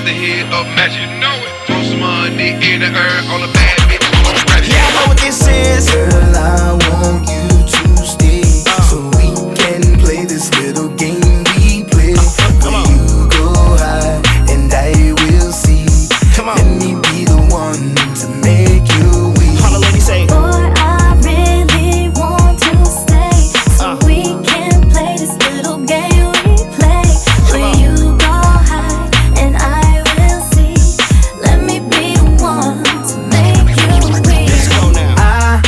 the head of magic, you know it. Throw some money in the air, all the bad bitches on ready. Yeah, I know what this is. Girl, I want you to stay so we can play this little game we play. Where you go high and I will see. Come on. Let me be the one to make you weak. All the ladies say, Boy, I really want to stay so we can play this little game we play. Where you go high and I will see. Let me be the one to make you weak. let's go now.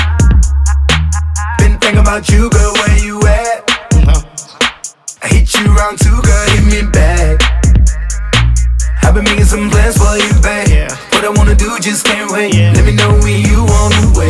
I been thinking about you, girl, where you at? I hit you round two, girl, hit me back. I've been making some plans for you, babe. Yeah. What I wanna do, just can't wait. Yeah. Let me know when you on the way.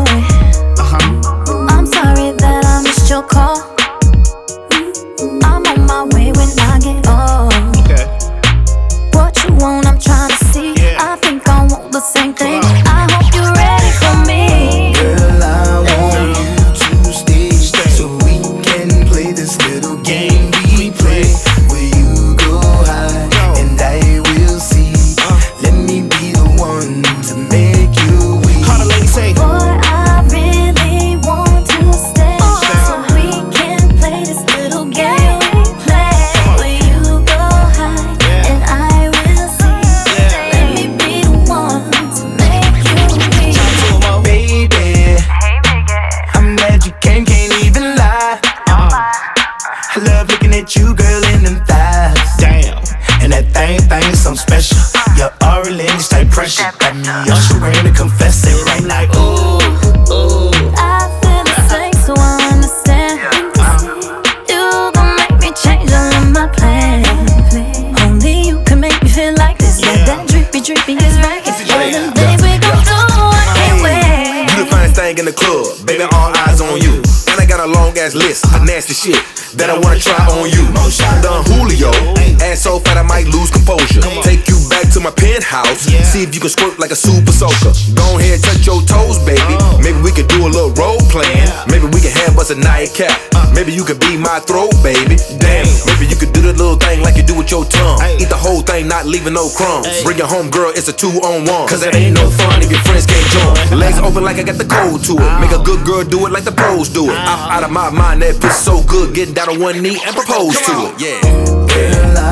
Boy, I'm sorry that I missed your call. I'm on my way when I get home. Okay. What you want, I'm trying to see. Yeah. I think I want the same thing. Come on. I hope you're ready for me. Girl, I want you to stay so we can play this little game we play. Where you go high and I will see. Let me be the one to make you weak. All the ladies say, Boy, I really want to stay so we can play this little game we play. Where you go high and I will see. Let me be the one to make you weak. Baby, I'm glad you came, can't even lie. I love looking at you, girl, in them thighs. damn. And that thing, something special. Your aura lends type pressure. Got me ushering to confess it right like, ooh, ooh. I feel the same, so I understand. You gon' make me change all of my plans. Only you can make me feel like this. Yeah. Like that drippy is right. And then we gon' do I can't wait. You the finest thing in the club, baby, all eyes on you. And I got a long ass list of nasty shit that I wanna try on you. Don Julio, ass so fat I might lose composure. Take you back to my penthouse, see if you can squirt like a super soaker. Go ahead, touch your toes, baby. Maybe we could do a little role playing. Maybe we can have us a nightcap. Maybe you could be my throat, baby. Damn, maybe you could do the little thing like you do with your tongue. Eat the whole thing, not leaving no crumbs. Bring your home, girl, it's a 2-on-1. Cause it ain't no fun if your friends can't join. Legs open like I got the code to it. Make a good girl do it like the pros do it. Out of my mind, that pussy so good. Getting down on one knee and propose to it, yeah. Girl,